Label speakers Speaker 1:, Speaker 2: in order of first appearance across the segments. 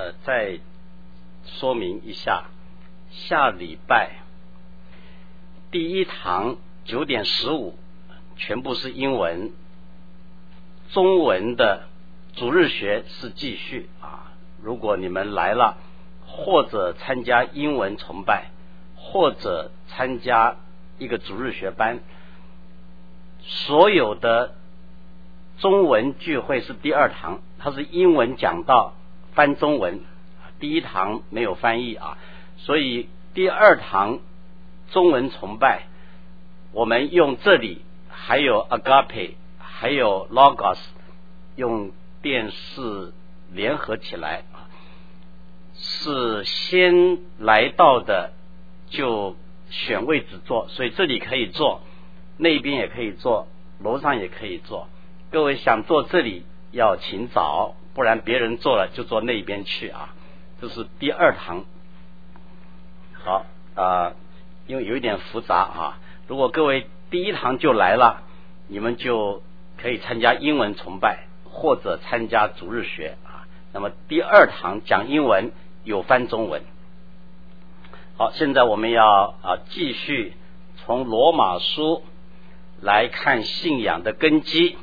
Speaker 1: 再说明一下，下礼拜第一堂9点15全部是英文，中文的主日学是继续啊。如果你们来了，或者参加英文崇拜，或者参加一个主日学班，所有的中文聚会是第2堂，它是英文讲道翻中文，第1堂没有翻译啊，所以第2堂中文崇拜我们用这里还有 Agape 还有 Logos 用电视联合起来啊，是先来到的就选位置坐，所以这里可以坐，那边也可以坐，楼上也可以坐。各位想坐这里要请早，不然别人坐了就坐那边去啊。这是第2堂。好因为有一点复杂啊，如果各位第1堂就来了，你们就可以参加英文崇拜或者参加主日学啊。那么第2堂讲英文有翻中文。好，现在我们要继续从罗马书来看信仰的根基。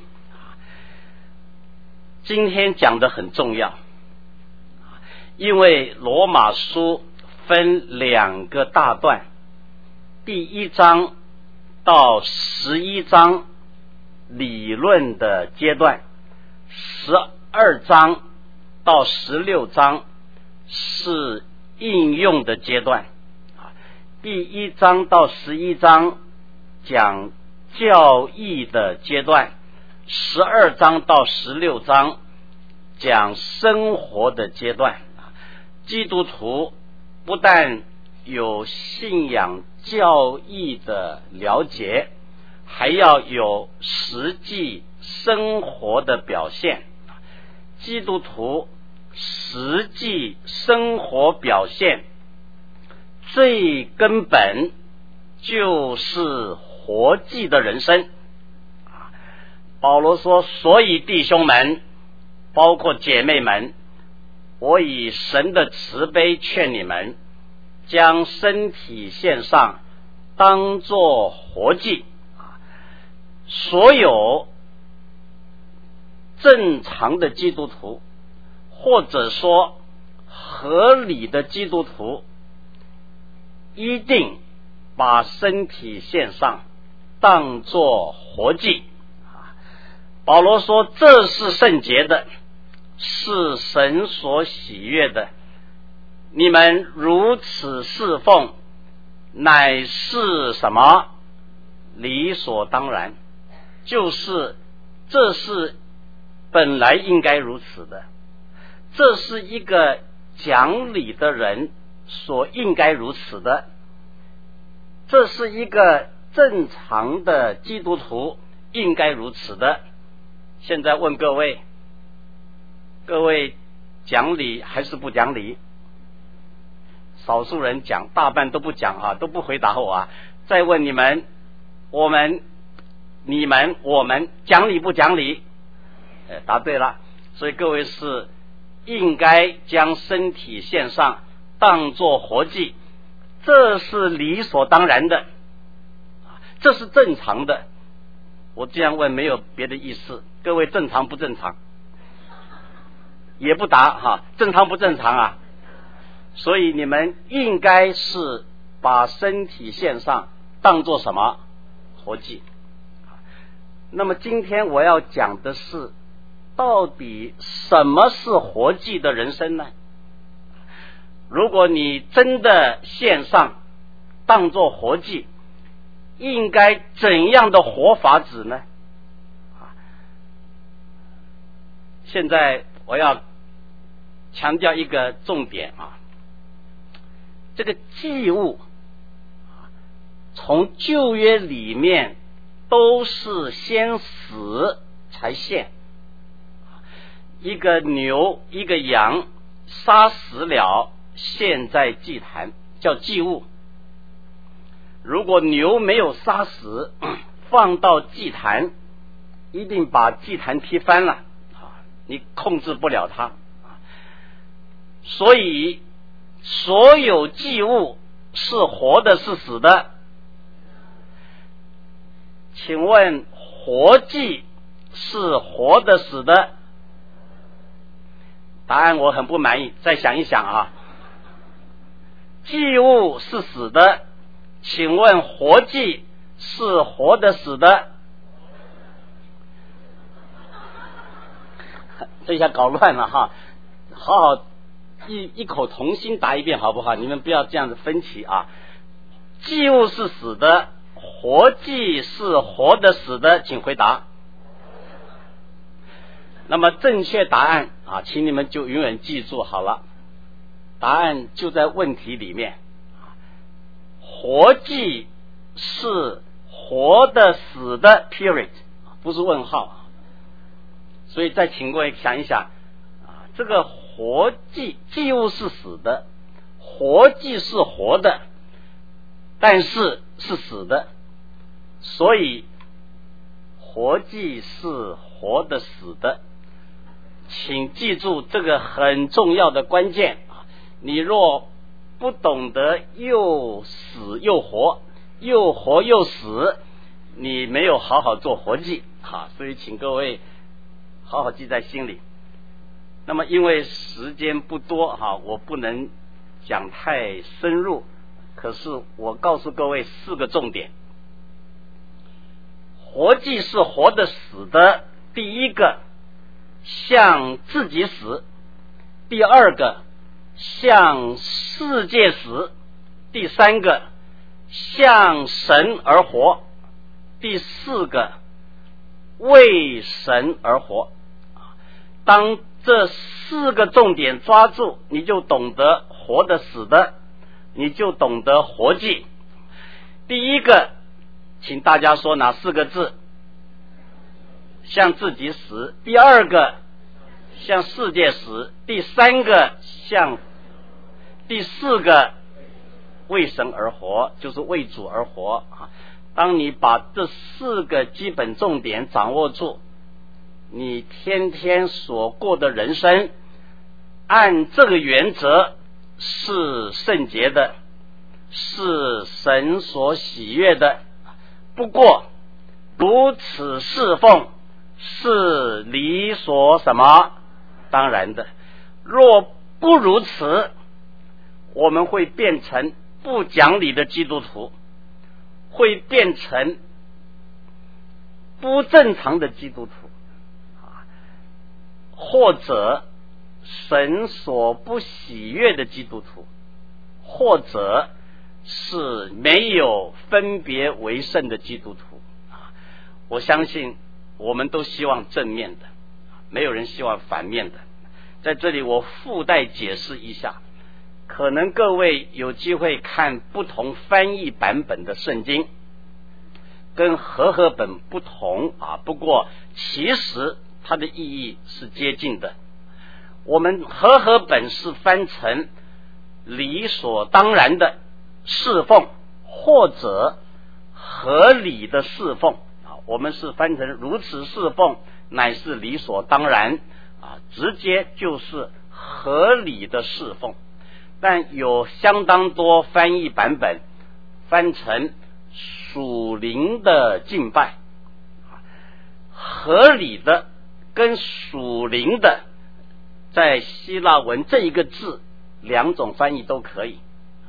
Speaker 1: 今天讲的很重要，因为罗马书分2个大段，第1章到11章理论的阶段，12章到16章是应用的阶段。第1章到11章讲教义的阶段，12章到16章讲生活的阶段。基督徒不但有信仰教义的了解，还要有实际生活的表现。基督徒实际生活表现最根本就是活祭的人生。保罗说，所以弟兄们包括姐妹们，我以神的慈悲劝你们，将身体献上，当作活祭。所有正常的基督徒，或者说合理的基督徒，一定把身体献上，当作活祭。保罗说，这是圣洁的，是神所喜悦的。你们如此侍奉，乃是什么？理所当然，就是这是本来应该如此的，这是一个讲理的人所应该如此的，这是一个正常的基督徒应该如此的。现在问各位讲理还是不讲理？少数人讲，大半都不讲啊，都不回答我啊。再问你们，我们讲理不讲理？答对了。所以各位是应该将身体献上，当作活祭，这是理所当然的，这是正常的。我这样问没有别的意思，各位正常不正常？也不答哈，正常不正常啊？所以你们应该是把身体献上，当作什么？活祭。那么今天我要讲的是，到底什么是活祭的人生呢？如果你真的献上，当作活祭，应该怎样的活法子呢？现在我要强调一个重点啊，这个祭物从旧约里面都是先死才献，一个牛一个羊杀死了献在祭坛，叫祭物。如果牛没有杀死，放到祭坛，一定把祭坛踢翻了，你控制不了它。 所以所有祭物是活的是死的？请问活祭是活的死的？答案我很不满意，再想一想啊。祭物是死的，请问活祭是活的死的？这下搞乱了哈，好好异口同心答一遍好不好？你们不要这样子分歧啊。祭物是死的，活祭是活的死的，请回答。那么正确答案啊，请你们就永远记住好了，答案就在问题里面。活祭是活的死的 period， 不是问号。所以再请各位想一想啊，这个活祭祭物是死的，活祭是活的，但是是死的，所以活祭是活的死的。请记住这个很重要的关键，你若不懂得又死又活，又活又死，你没有好好做活祭啊！所以请各位好好记在心里。那么因为时间不多哈，我不能讲太深入，可是我告诉各位4个重点。活祭是活的死的，第一个向自己死，第二个向世界死，第三个向神而活，第4个为神而活。当这4个重点抓住，你就懂得活的死的，你就懂得活祭。第一个，请大家说哪4个字？向自己死。第二个向世界死。第三个第4个为神而活，就是为主而活。当你把这4个基本重点掌握住，你天天所过的人生按这个原则是圣洁的，是神所喜悦的。不过如此侍奉是理所什么当然的，若不如此，我们会变成不讲理的基督徒，会变成不正常的基督徒，或者神所不喜悦的基督徒，或者是没有分别为圣的基督徒。我相信我们都希望正面的，没有人希望反面的。在这里我附带解释一下，可能各位有机会看不同翻译版本的圣经，跟和合本不同啊，不过其实它的意义是接近的。我们和合本是翻成理所当然的侍奉，或者合理的侍奉，我们是翻成如此侍奉乃是理所当然啊，直接就是合理的侍奉。但有相当多翻译版本翻成属灵的敬拜，合理的跟属灵的在希腊文这一个字2种翻译都可以。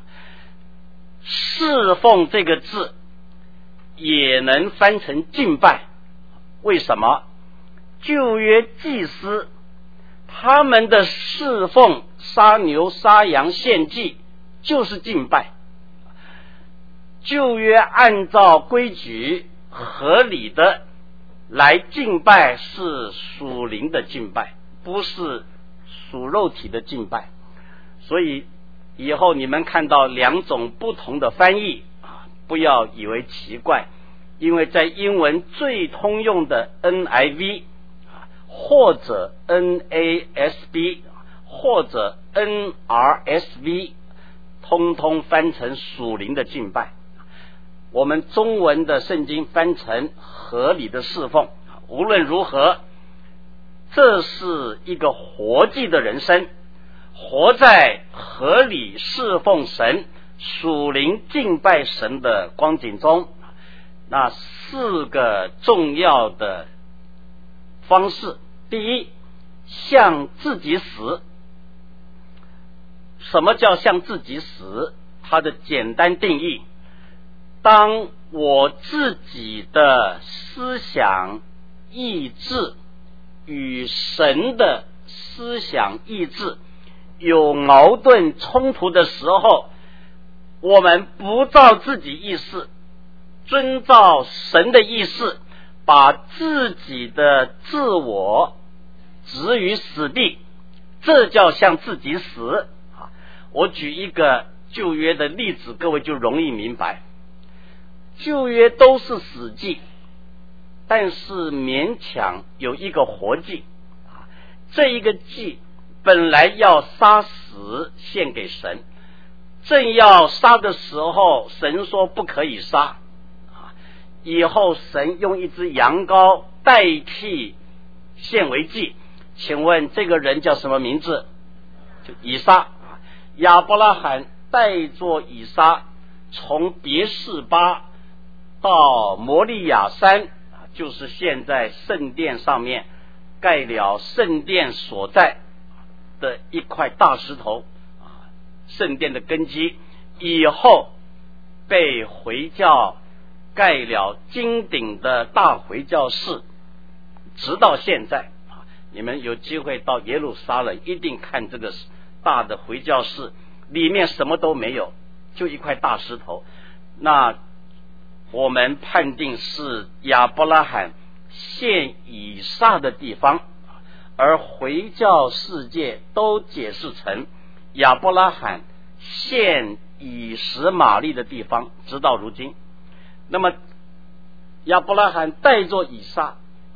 Speaker 1: 侍奉这个字也能翻成敬拜，为什么？旧约祭司他们的侍奉，杀牛杀羊献祭就是敬拜。旧约按照规矩合理的来敬拜是属灵的敬拜，不是属肉体的敬拜。所以以后你们看到2种不同的翻译不要以为奇怪，因为在英文最通用的 NIV 或者 NASB 或者 NRSV 通通翻成属灵的敬拜。我们中文的圣经翻成合理的侍奉。无论如何，这是一个活祭的人生， 活在合理侍奉神、属灵敬拜神的光景中。那4个重要的方式，第一，向自己死。什么叫向自己死？它的简单定义，当我自己的思想意志与神的思想意志有矛盾冲突的时候，我们不照自己意思，遵照神的意思，把自己的自我置于死地，这叫向自己死。我举一个旧约的例子，各位就容易明白。旧约都是死祭，但是勉强有一个活祭。这一个祭本来要杀死献给神，正要杀的时候，神说不可以杀。以后神用一只羊羔代替献为祭。请问这个人叫什么名字？就以撒。亚伯拉罕带着以撒从别是巴到摩利亚山，就是现在圣殿上面盖了圣殿所在的一块大石头，圣殿的根基，以后被回教盖了金顶的大回教寺，直到现在。你们有机会到耶路撒冷，一定看这个大的回教寺，里面什么都没有，就一块大石头。那我们判定是亚伯拉罕献以撒的地方，而回教世界都解释成亚伯拉罕献以实玛利的地方，直到如今。那么亚伯拉罕带着以撒，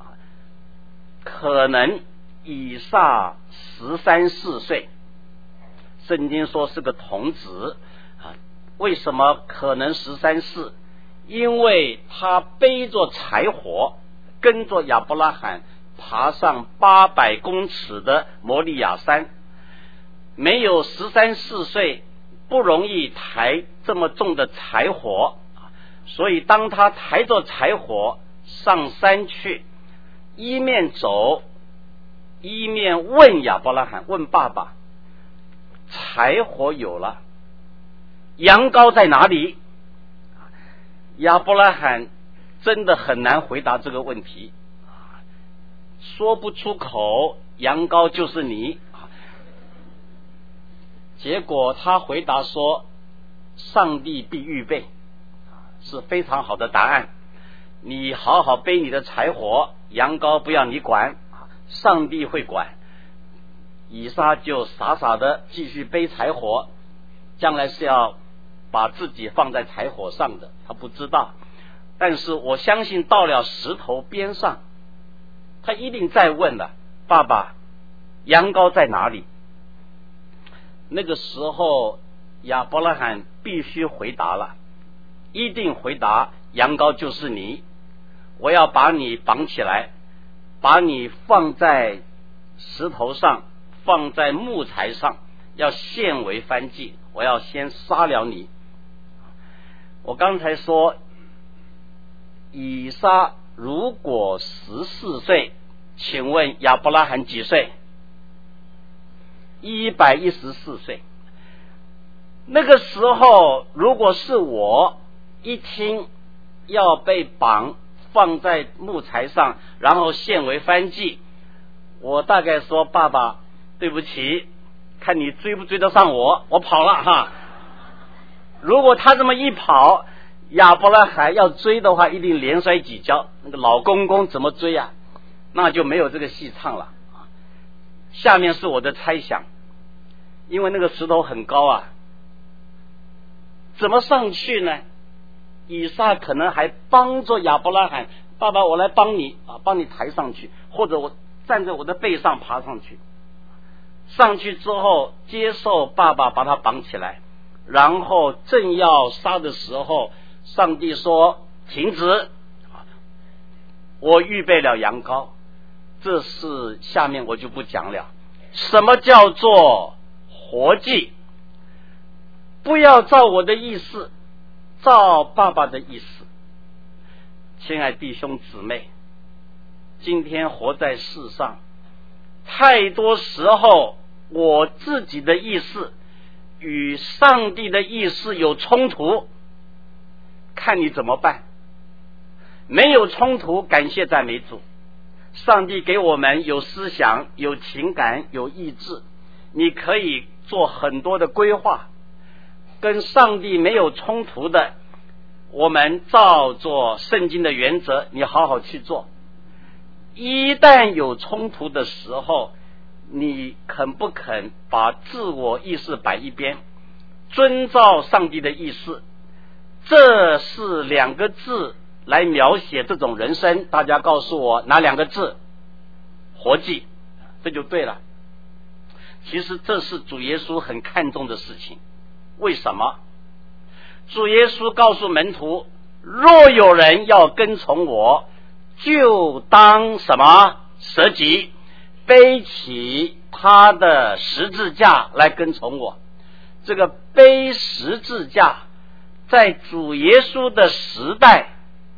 Speaker 1: 可能以撒13、14岁，圣经说是个童子。为什么可能13、14？因为他背着柴火，跟着亚伯拉罕爬上800公尺的摩利亚山。没有13、14岁不容易抬这么重的柴火，所以当他抬着柴火上山去，一面走一面问亚伯拉罕，问爸爸，柴火有了，羊羔在哪里？亚伯拉罕真的很难回答这个问题，说不出口，羊羔就是你。结果他回答说，上帝必预备，是非常好的答案。你好好背你的柴火，羊羔不要你管，上帝会管。以撒就傻傻的继续背柴火，将来是要把自己放在柴火上的，他不知道。但是我相信到了石头边上，他一定再问了，爸爸，羊羔在哪里？那个时候亚伯拉罕必须回答了，一定回答，羊羔就是你，我要把你绑起来，把你放在石头上，放在木材上，要献为燔祭，我要先杀了你。我刚才说以撒如果14岁，请问亚伯拉罕几岁？114岁。那个时候如果是我一听要被绑放在木材上，然后献为燔祭，我大概说，爸爸对不起，看你追不追得上我跑了哈。如果他这么一跑，亚伯拉罕要追的话一定连摔几跤，那个老公公怎么追啊？那就没有这个戏唱了。下面是我的猜想，因为那个石头很高啊，怎么上去呢？以撒可能还帮着亚伯拉罕，爸爸我来帮你帮你抬上去，或者我站在我的背上爬上去。上去之后接受爸爸把他绑起来，然后正要杀的时候，上帝说停止，我预备了羊羔。这是下面我就不讲了。什么叫做活祭，不要照我的意思，照爸爸的意思。亲爱弟兄姊妹，今天活在世上，太多时候我自己的意思与上帝的意思有冲突，看你怎么办。没有冲突，感谢赞美主，上帝给我们有思想、有情感、有意志，你可以做很多的规划。跟上帝没有冲突的，我们照着圣经的原则，你好好去做。一旦有冲突的时候，你肯不肯把自我意识摆一边，遵照上帝的意思？这是2个字来描写这种人生，大家告诉我哪2个字？活祭，这就对了。其实这是主耶稣很看重的事情。为什么？主耶稣告诉门徒，若有人要跟从我，就当什么？舍己，背起他的十字架来跟从我。这个背十字架在主耶稣的时代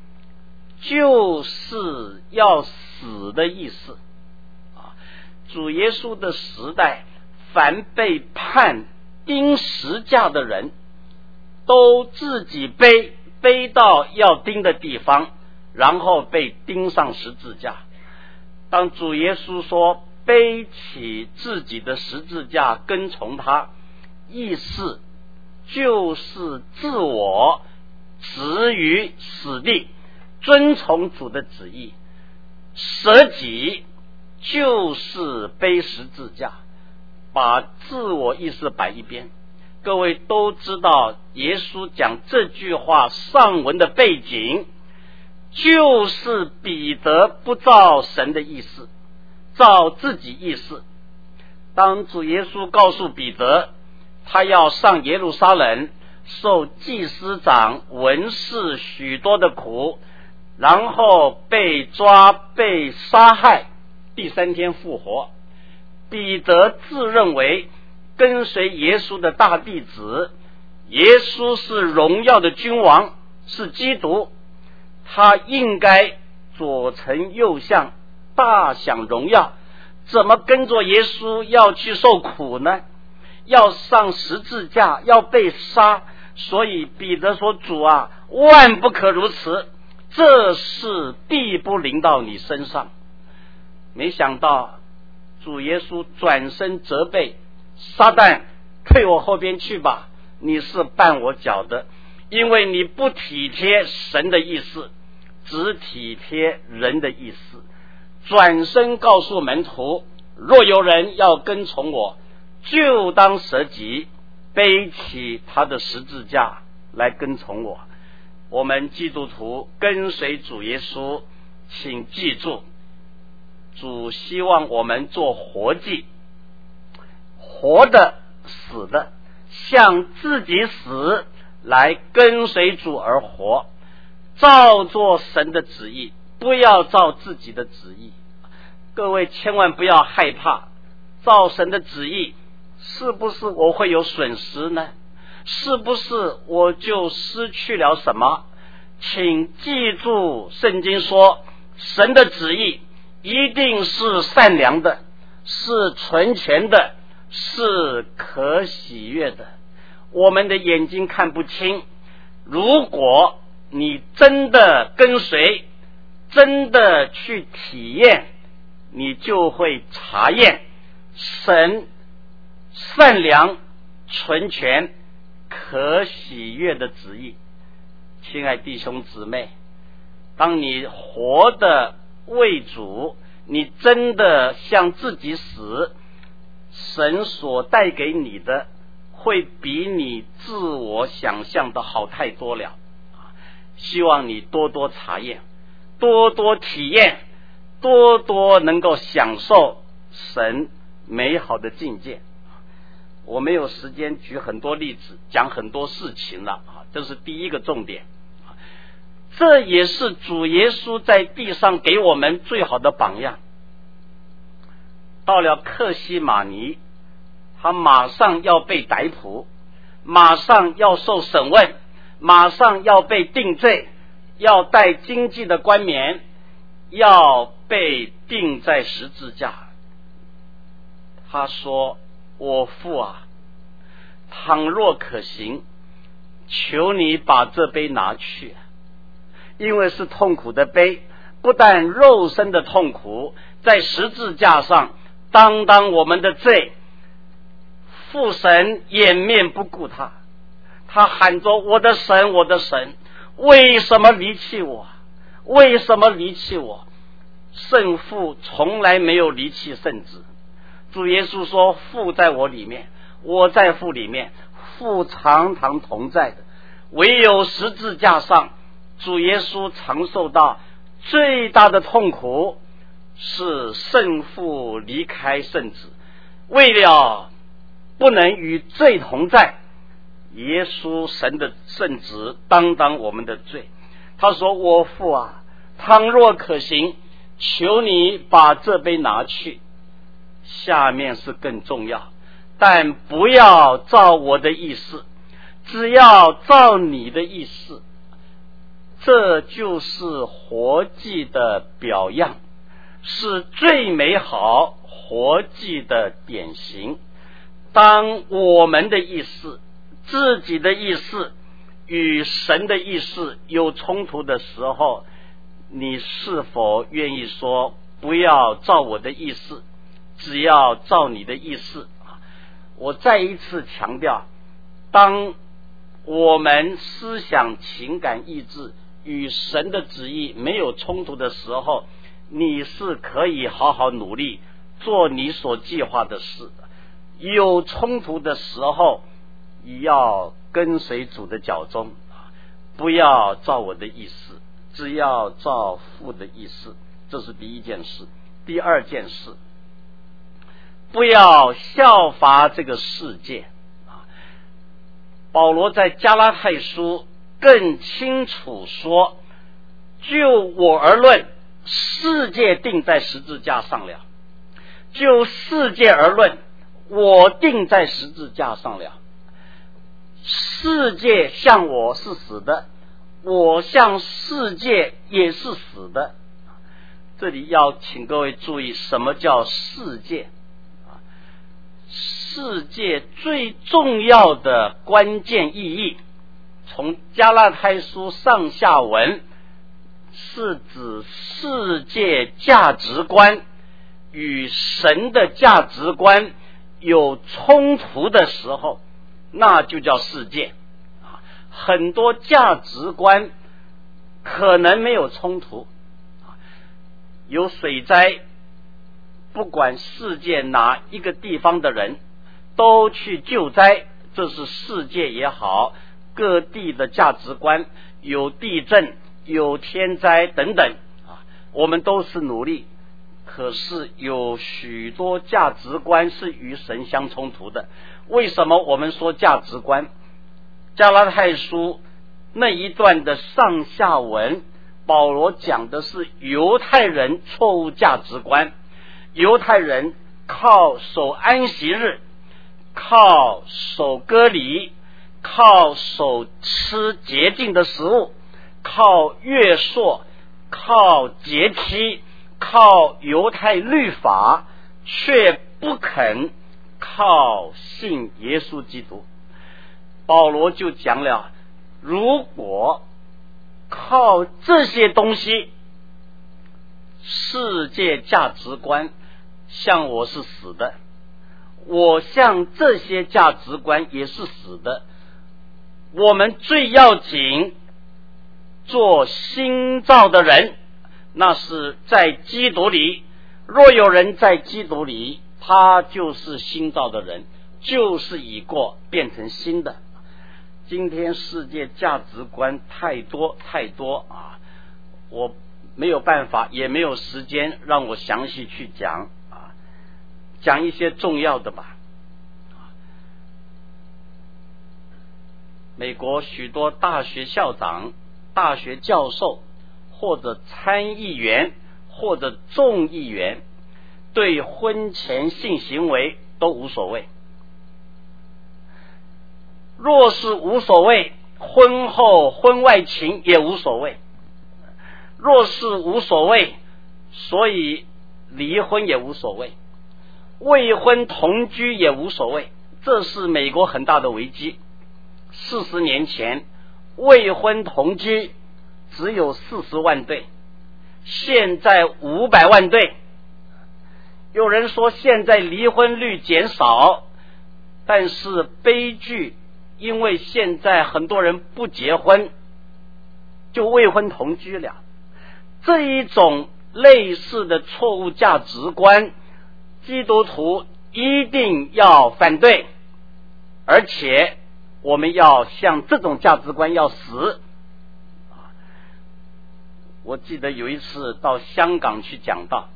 Speaker 1: 就是要死的意思。主耶稣的时代，凡被判钉十架的人都自己背到要钉的地方，然后被钉上十字架。当主耶稣说背起自己的十字架跟从他，意思就是自我置于死地，遵从主的旨意。舍己就是背十字架，把自我意识摆一边。各位都知道耶稣讲这句话上文的背景，就是彼得不照神的意思，照自己意思。当主耶稣告诉彼得他要上耶路撒冷，受祭司长文士许多的苦，然后被抓被杀害，第3天复活。彼得自认为跟随耶稣的大弟子，耶稣是荣耀的君王，是基督，他应该左丞右相，大享荣耀。怎么跟着耶稣要去受苦呢？要上十字架，要被杀。所以彼得说，主啊，万不可如此，这事必不临到你身上。没想到主耶稣转身责备，撒旦，退我后边去吧，你是绊我脚的，因为你不体贴神的意思，只体贴人的意思。转身告诉门徒，若有人要跟从我，就当舍己，背起他的十字架来跟从我。我们基督徒跟随主耶稣，请记住，主希望我们做活祭，活的死的，向自己死来跟随主而活，照做神的旨意，不要照自己的旨意。各位千万不要害怕，照神的旨意，是不是我会有损失呢？是不是我就失去了什么？请记住圣经说，神的旨意一定是善良的，是纯全的，是可喜悦的。我们的眼睛看不清，如果你真的跟随，真的去体验，你就会查验神善良、纯全、可喜悦的旨意。亲爱弟兄姊妹，当你活的为主，你真的向自己死，神所带给你的会比你自我想象的好太多了。希望你多多查验，多多体验，多多能够享受神美好的境界。我没有时间举很多例子，讲很多事情了，这是第一个重点。这也是主耶稣在地上给我们最好的榜样。到了客西马尼， 他马上要被逮捕，马上要受审问，马上要被定罪，要戴荆棘的冠冕，要被钉在十字架。他说：我父啊，倘若可行，求你把这杯拿去，因为是痛苦的杯，不但肉身的痛苦，在十字架上担当我们的罪，父神掩面不顾他，他喊着：我的神，我的神，为什么离弃我？为什么离弃我？圣父从来没有离弃圣子。主耶稣说：父在我里面，我在父里面，父常常同在的。唯有十字架上，主耶稣常受到最大的痛苦，是圣父离开圣子，为了不能与罪同在，耶稣神的圣子担当我们的罪。他说：我父啊，倘若可行，求你把这杯拿去。下面是更重要，但不要照我的意思，只要照你的意思。这就是活祭的表样，是最美好活祭的典型。当我们的意思、自己的意思与神的意思有冲突的时候，你是否愿意说：不要照我的意思，只要照你的意思？我再一次强调，当我们思想、情感、意志与神的旨意没有冲突的时候，你是可以好好努力做你所计划的事。有冲突的时候，你要跟随主的脚踪，不要照我的意思，只要照父的意思。这是第一件事。第二件事，不要效法这个世界。保罗在加拉太书更清楚说：就我而论，世界定在十字架上了；就世界而论，我定在十字架上了。世界向我是死的，我向世界也是死的。这里要请各位注意，什么叫世界？世界最重要的关键意义，从加拉太书上下文，是指世界价值观与神的价值观有冲突的时候，那就叫世界。很多价值观可能没有冲突，有水灾，不管世界哪一个地方的人都去救灾，这是世界也好，各地的价值观，有地震，有天灾等等，我们都是努力。可是有许多价值观是与神相冲突的。为什么我们说价值观？加拉太书那一段的上下文，保罗讲的是犹太人错误价值观。犹太人靠守安息日，靠守割礼，靠守吃洁净的食物，靠月朔，靠节期，靠犹太律法，却不肯靠信耶稣基督。保罗就讲了，如果靠这些东西，世界价值观向我是死的，我向这些价值观也是死的。我们最要紧做新造的人，那是在基督里。若有人在基督里，他就是新造的人，旧事已过，变成新的。今天世界价值观太多太多啊，我没有办法，也没有时间让我详细去讲啊，讲一些重要的吧。美国许多大学校长、大学教授，或者参议员，或者众议员，对婚前性行为都无所谓， 若是无所谓，婚后婚外情也无所谓。若是无所谓，所以离婚也无所谓，未婚同居也无所谓。这是美国很大的危机。40年前未婚同居只有40万对，现在500万对。有人说现在离婚率减少，但是悲剧，因为现在很多人不结婚就未婚同居了。这一种类似的错误价值观，基督徒一定要反对，而且我们要向这种价值观要死。我记得有一次到香港去讲道，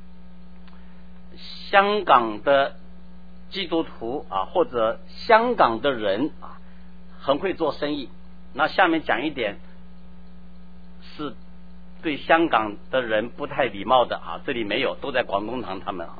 Speaker 1: 香港的基督徒或者香港的人很会做生意。那下面讲一点是对香港的人不太礼貌的这里没有，都在广东堂他们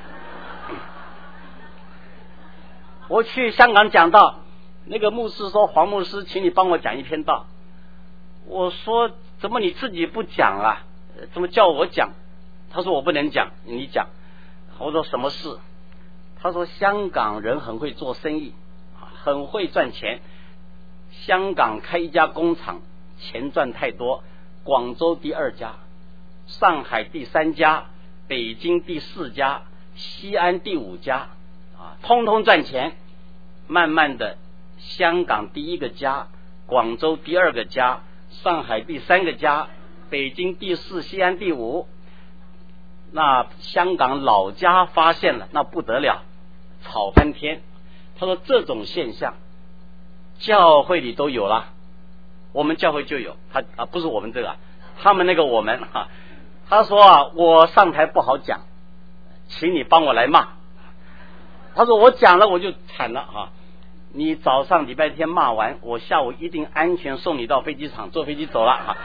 Speaker 1: 我去香港讲道，那个牧师说，黄牧师请你帮我讲一篇道。我说怎么你自己不讲啊，怎么叫我讲？他说我不能讲，你讲。我说什么事？他说香港人很会做生意，很会赚钱，香港开一家工厂钱赚太多，广州第2家，上海第3家，北京第4家，西安第5家通通赚钱。慢慢的香港第1个家，广州第2个家，上海第3个家，北京第4，西安第5。那香港老家发现了，那不得了，吵翻天。他说这种现象教会里都有了，我们教会就有。他不是我们这个，他们那个我们他说我上台不好讲，请你帮我来骂。他说我讲了我就惨了你早上礼拜天骂完，我下午一定安全送你到飞机场，坐飞机走了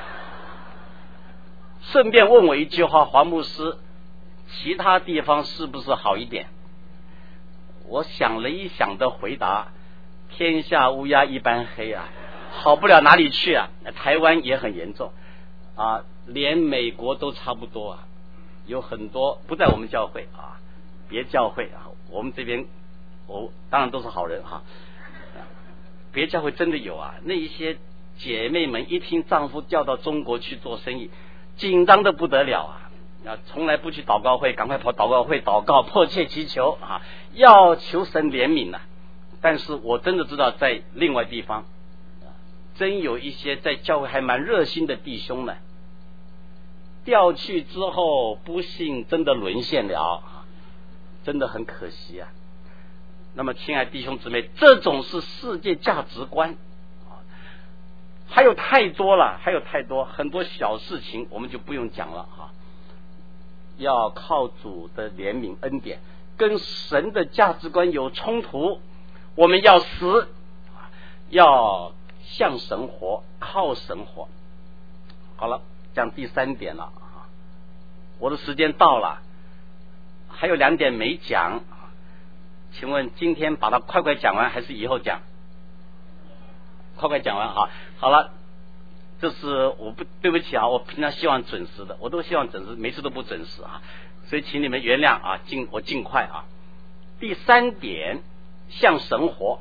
Speaker 1: 顺便问我一句话，黄牧师，其他地方是不是好一点？我想了一想的回答，天下乌鸦一般黑好不了哪里去台湾也很严重连美国都差不多有很多不在我们教会别教会我们这边当然都是好人别教会真的有那一些姐妹们一听丈夫调到中国去做生意，紧张的不得了从来不去祷告会，赶快跑祷告会祷告，迫切祈求要求神怜悯但是我真的知道在另外地方真有一些在教会还蛮热心的弟兄呢，调去之后不幸真的沦陷了真的很可惜那么亲爱的弟兄姊妹，这种是世界价值观还有太多了，还有太多很多小事情我们就不用讲了要靠主的怜悯恩典，跟神的价值观有冲突，我们要死，要向神活，靠神活。好了，讲第3点了我的时间到了，还有2点没讲，请问今天把它快快讲完还是以后讲？快快讲完好了，这是对不起我平常希望准时的，我都希望准时，每次都不准时所以请你们原谅我尽快第3点，向神活，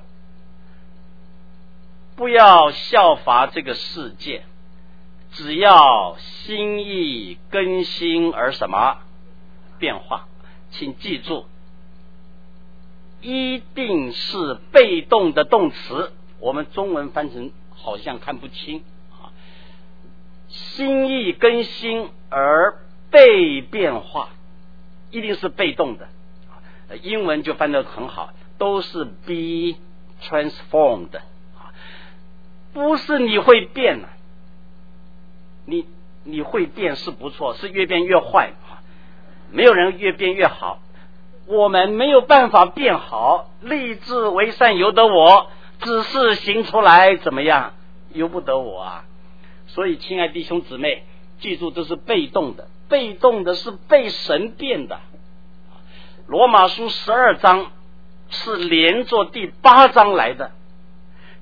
Speaker 1: 不要效法这个世界，只要心意更新而什么变化。请记住，一定是被动的动词，我们中文翻成好像看不清心意更新而被变化，一定是被动的英文就翻得很好，都是 be transformed 不是你会变你会变是不错，是越变越坏没有人越变越好，我们没有办法变好，立志为善由得我，只是行出来怎么样由不得我所以亲爱弟兄姊妹，记住这是被动的，被动的是被神变的。罗马书12章是连着第8章来的，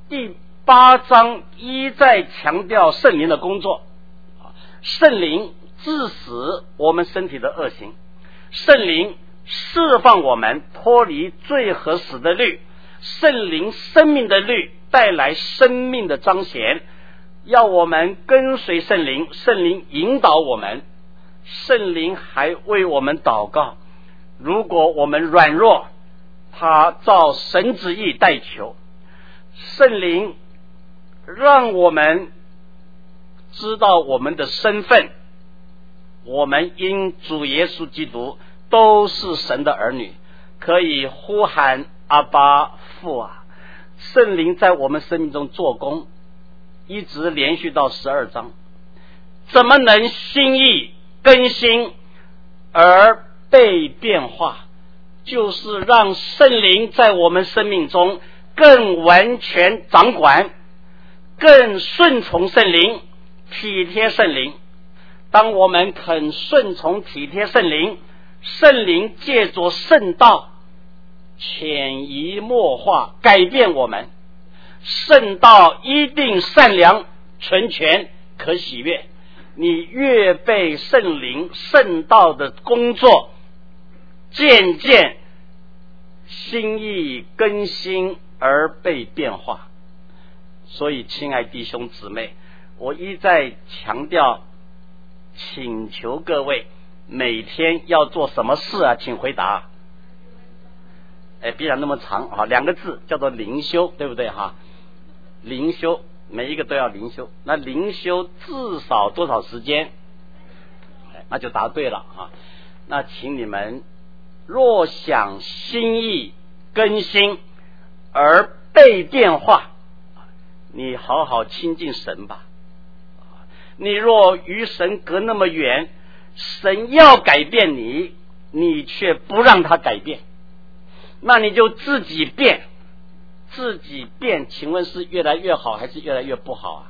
Speaker 1: 第8章一再强调圣灵的工作，圣灵致死我们身体的恶行，圣灵释放我们脱离罪和死的律，圣灵生命的律带来生命的彰显，要我们跟随圣灵，圣灵引导我们，圣灵还为我们祷告，如果我们软弱，他照神旨意代求，圣灵让我们知道我们的身份，我们因主耶稣基督都是神的儿女，可以呼喊阿爸父啊。圣灵在我们生命中做工，一直连续到12章，怎么能心意更新而被变化？就是让圣灵在我们生命中更完全掌管，更顺从圣灵，体贴圣灵。当我们肯顺从体贴圣灵，圣灵借着圣道潜移默化改变我们，圣道一定善良纯全可喜悦。你越被圣灵圣道的工作渐渐心意更新而被变化。所以亲爱弟兄姊妹，我一再强调，请求各位每天要做什么事啊？请回答。别讲那么长啊，2个字叫做灵修，对不对哈？灵修，每一个都要灵修。那灵修至少多少时间？那就答对了啊。那请你们若想心意更新而被变化，你好好亲近神吧。你若与神隔那么远，神要改变你，你却不让他改变，那你就自己变。自己变，请问是越来越好还是越来越不好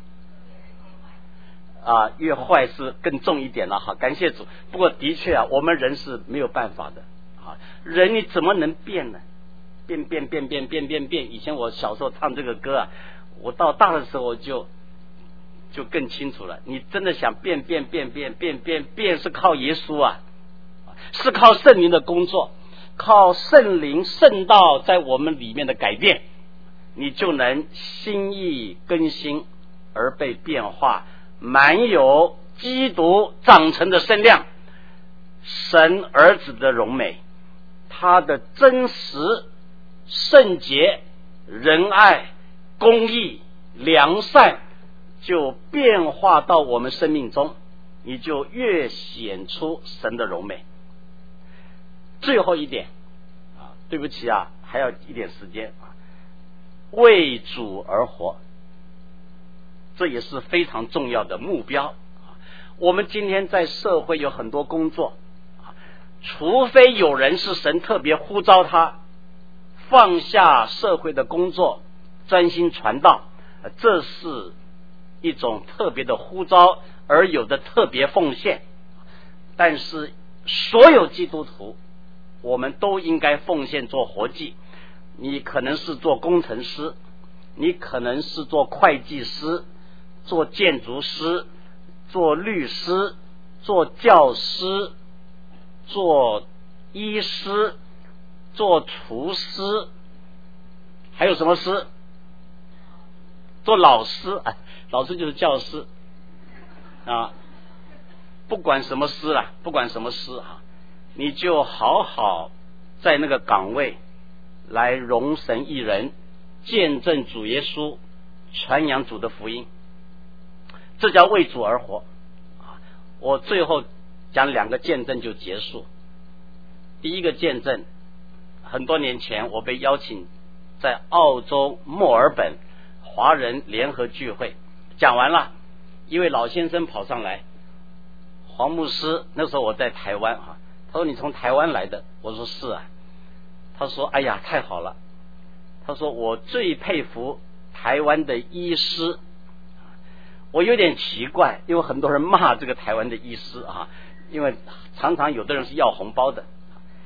Speaker 1: 啊？越坏是更重一点了哈，感谢主。不过的确啊，我们人是没有办法的啊，人你怎么能变呢？变。以前我小时候唱这个歌啊，我到大的时候就更清楚了。你真的想变，是靠耶稣啊，是靠圣灵的工作，靠圣灵圣道在我们里面的改变，你就能心意更新而被变化，满有基督长成的身量，神儿子的荣美，他的真实、圣洁、仁爱、公义、良善就变化到我们生命中，你就越显出神的荣美。最后一点对不起啊，还要一点时间为主而活，这也是非常重要的目标。我们今天在社会有很多工作，除非有人是神特别呼召他放下社会的工作专心传道，这是一种特别的呼召而有的特别奉献。但是所有基督徒我们都应该奉献做活祭。你可能是做工程师，你可能是做会计师，做建筑师，做律师，做教师，做医师，做厨师，还有什么师？做老师，老师就是教师啊。不管什么师啦，不管什么师你就好好在那个岗位来荣神益人，见证主耶稣，传扬主的福音，这叫为主而活。我最后讲2个见证就结束。第一个见证，很多年前我被邀请在澳洲墨尔本华人联合聚会，讲完了，一位老先生跑上来，黄牧师，那时候我在台湾他说你从台湾来的？我说是啊。他说哎呀太好了，他说我最佩服台湾的医师。我有点奇怪，因为很多人骂这个台湾的医师因为常常有的人是要红包的。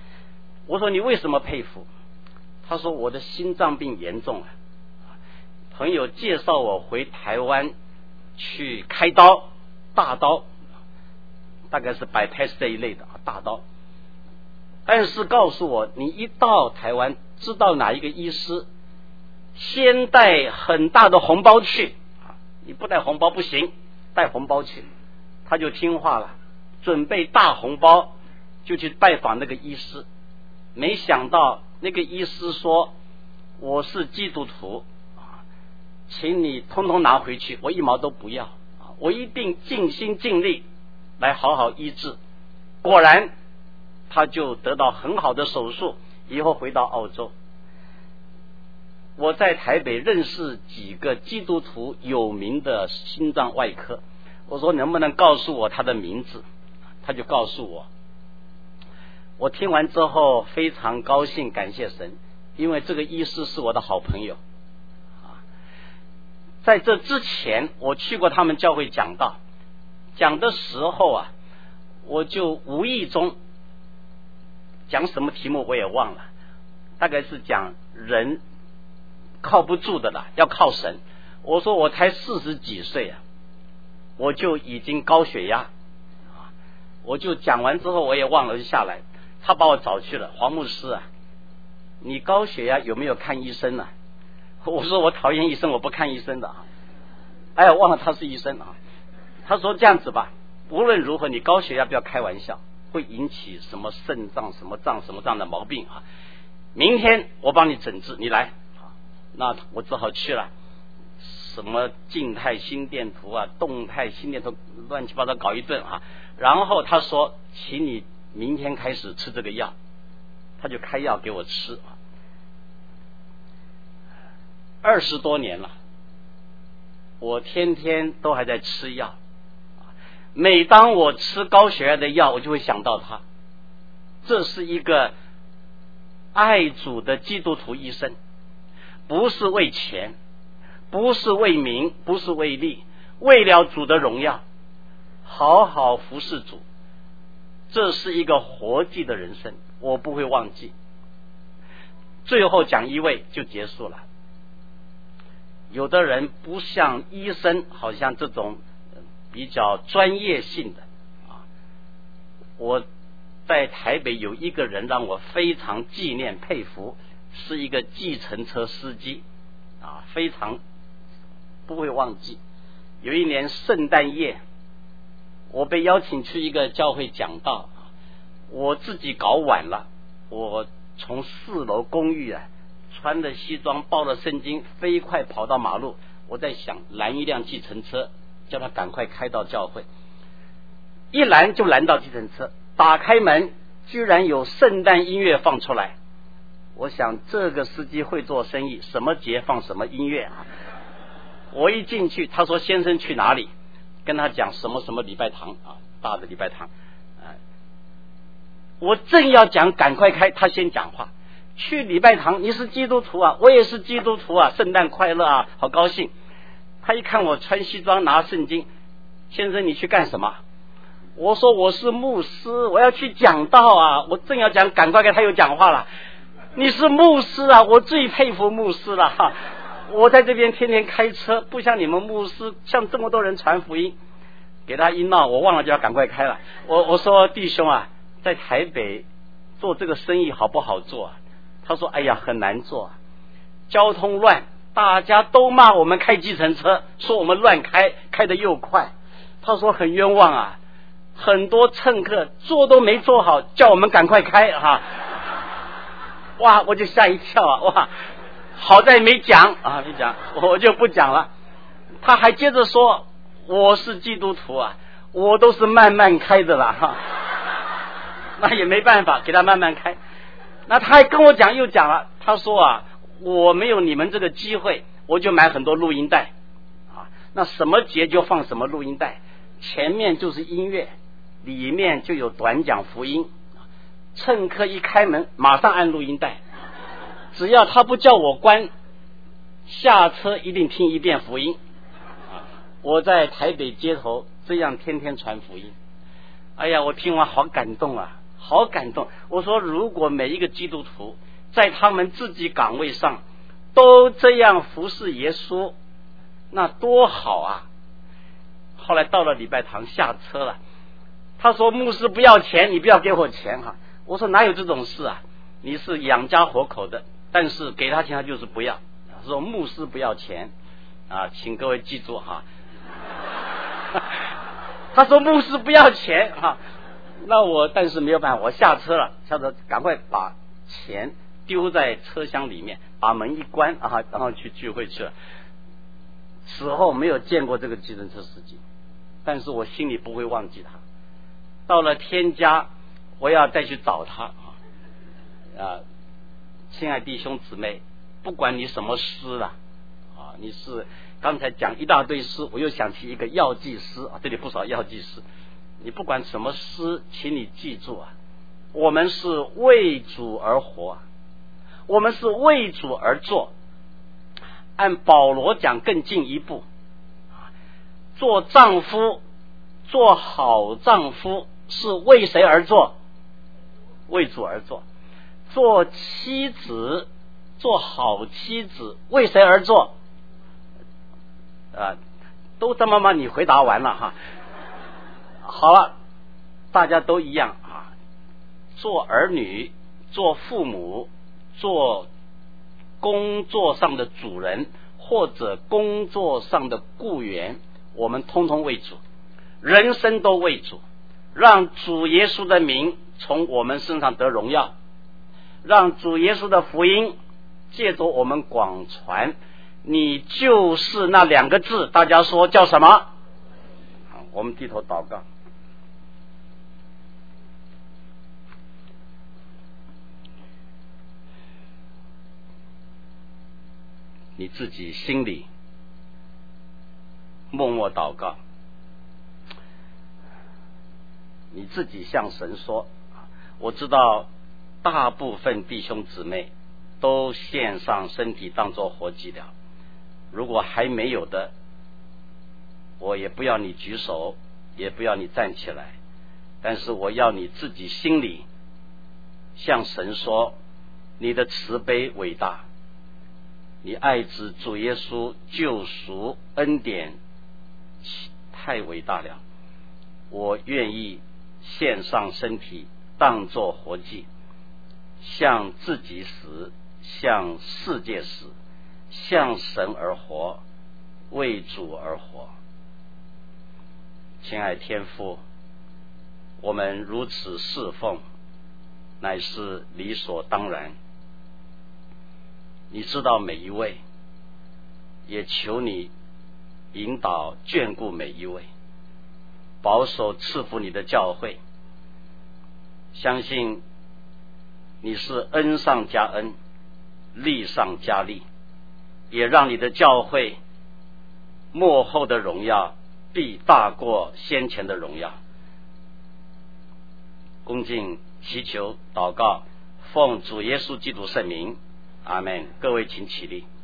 Speaker 1: 我说你为什么佩服？他说我的心脏病严重了， 朋友介绍我回台湾去开刀，大刀，大概是bypass这一类的大刀。但是告诉我，你一到台湾，知道哪一个医师，先带很大的红包去，你不带红包不行，带红包去。他就听话了，准备大红包就去拜访那个医师。没想到那个医师说，我是基督徒，请你通通拿回去，我一毛都不要，我一定尽心尽力来好好医治。果然他就得到很好的手术，以后回到澳洲。我在台北认识几个基督徒有名的心脏外科，我说能不能告诉我他的名字，他就告诉我。我听完之后非常高兴，感谢神，因为这个医师是我的好朋友。在这之前我去过他们教会讲道，讲的时候我就无意中讲什么题目我也忘了，大概是讲人靠不住的了，要靠神。我说我才40几岁我就已经高血压，我就讲完之后我也忘了就下来。他把我找去了，黄牧师你高血压有没有看医生我说我讨厌医生，我不看医生的忘了他是医生他说这样子吧，无论如何你高血压不要开玩笑，会引起什么肾脏什么脏的毛病明天我帮你诊治，你来。那我只好去了，什么静态心电图动态心电图乱七八糟搞一顿然后他说请你明天开始吃这个药，他就开药给我吃20多年了，我天天都还在吃药。每当我吃高血压的药，我就会想到他。这是一个爱主的基督徒医生，不是为钱，不是为名，不是为利，为了主的荣耀，好好服侍主。这是一个活祭的人生，我不会忘记。最后讲一位就结束了。有的人不像医生，好像这种比较专业性的我在台北有一个人让我非常纪念佩服，是一个计程车司机非常不会忘记。有一年圣诞夜，我被邀请去一个教会讲道，我自己搞晚了，我从4楼公寓穿着西装抱着圣经飞快跑到马路，我在想拦一辆计程车，叫他赶快开到教会。一拦就拦到计程车，打开门居然有圣诞音乐放出来。我想这个司机会做生意，什么节放什么音乐我一进去，他说先生去哪里，跟他讲什么什么礼拜堂大的礼拜堂我正要讲赶快开，他先讲话。去礼拜堂，你是基督徒我也是基督徒圣诞快乐好高兴。他一看我穿西装拿圣经，先生你去干什么？我说我是牧师，我要去讲道我正要讲赶快开，他又讲话了，你是牧师我最佩服牧师了我在这边天天开车，不像你们牧师像这么多人传福音。给他一闹，我忘了就要赶快开了。我说弟兄在台北做这个生意好不好做他说哎呀很难做交通乱，大家都骂我们开计程车，说我们乱开，开得又快。他说很冤枉很多乘客做都没做好，叫我们赶快开哇我就吓一跳哇好在没讲没讲，我就不讲了。他还接着说我是基督徒我都是慢慢开的了那也没办法，给他慢慢开。那他还跟我讲又讲了，他说我没有你们这个机会，我就买很多录音带那什么节就放什么录音带，前面就是音乐，里面就有短讲福音，乘客一开门马上按录音带，只要他不叫我关，下车一定听一遍福音我在台北街头这样天天传福音。哎呀我听完好感动好感动。我说如果每一个基督徒在他们自己岗位上都这样服侍耶稣，那多好啊！后来到了礼拜堂下车了，他说牧师不要钱，你不要给我钱哈。我说哪有这种事啊，你是养家活口的，但是给他钱他就是不要。他说牧师不要钱啊，请各位记住哈。他说牧师不要钱哈，那我但是没有办法，我下车了，下车赶快把钱丢在车厢里面，把门一关啊，然后去聚会去了。此后没有见过这个计程车司机，但是我心里不会忘记他。到了天家，我要再去找他啊！亲爱弟兄姊妹，不管你什么诗啦啊，你是刚才讲一大堆诗，我又想起一个药剂师啊，这里不少药剂师。你不管什么诗，请你记住啊，我们是为主而活，我们是为主而做。按保罗讲更进一步，做丈夫，做好丈夫是为谁而做？为主而做。做妻子，做好妻子为谁而做？都这么嘛，你回答完了哈。好了，大家都一样啊。做儿女，做父母，做工作上的主人或者工作上的雇员，我们通通为主，人生都为主，让主耶稣的名从我们身上得荣耀，让主耶稣的福音借着我们广传。你就是那两个字，大家说叫什么？我们低头祷告。你自己心里默默祷告，你自己向神说，我知道大部分弟兄姊妹都献上身体当作活祭了，如果还没有的，我也不要你举手，也不要你站起来，但是我要你自己心里向神说，你的慈悲伟大，你爱子主耶稣救赎恩典太伟大了，我愿意献上身体当作活祭，向自己死，向世界死，向神而活，为主而活。亲爱天父，我们如此侍奉乃是理所当然，你知道每一位，也求你引导眷顾每一位，保守赐福你的教会。相信你是恩上加恩，利上加利，也让你的教会末后的荣耀必大过先前的荣耀。恭敬祈求祷告，奉主耶稣基督圣名，阿们。各位请起立。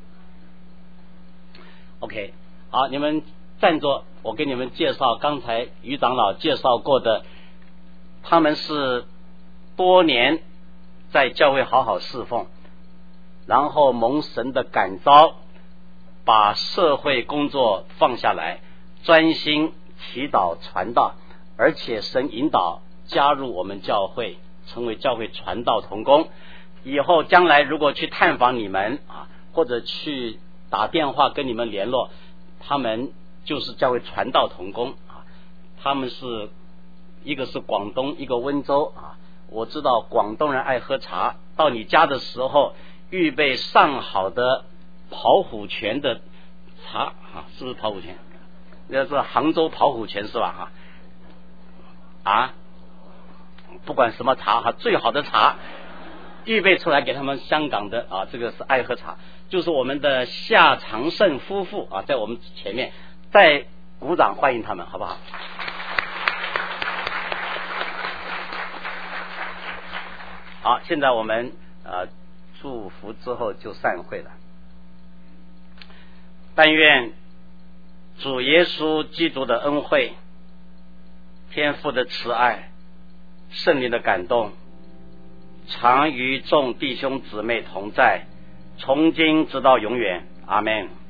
Speaker 1: OK， 好，你们站着，我给你们介绍刚才于长老介绍过的，他们是多年在教会好好侍奉，然后蒙神的感召，把社会工作放下来，专心祈祷传道，而且神引导加入我们教会，成为教会传道同工。以后将来如果去探访你们或者去打电话跟你们联络，他们就是教会传道同工他们是一个是广东，一个温州我知道广东人爱喝茶，到你家的时候预备上好的跑虎泉的茶是不是跑虎泉？那是杭州跑虎泉是吧不管什么茶最好的茶预备出来给他们香港的这个是爱喝茶，就是我们的夏长胜夫妇在我们前面，再鼓掌欢迎他们好不好？好，现在我们祝福之后就散会了。但愿主耶稣基督的恩惠，天父的慈爱，圣灵的感动，常与众弟兄姊妹同在， 从今直到永远，阿们。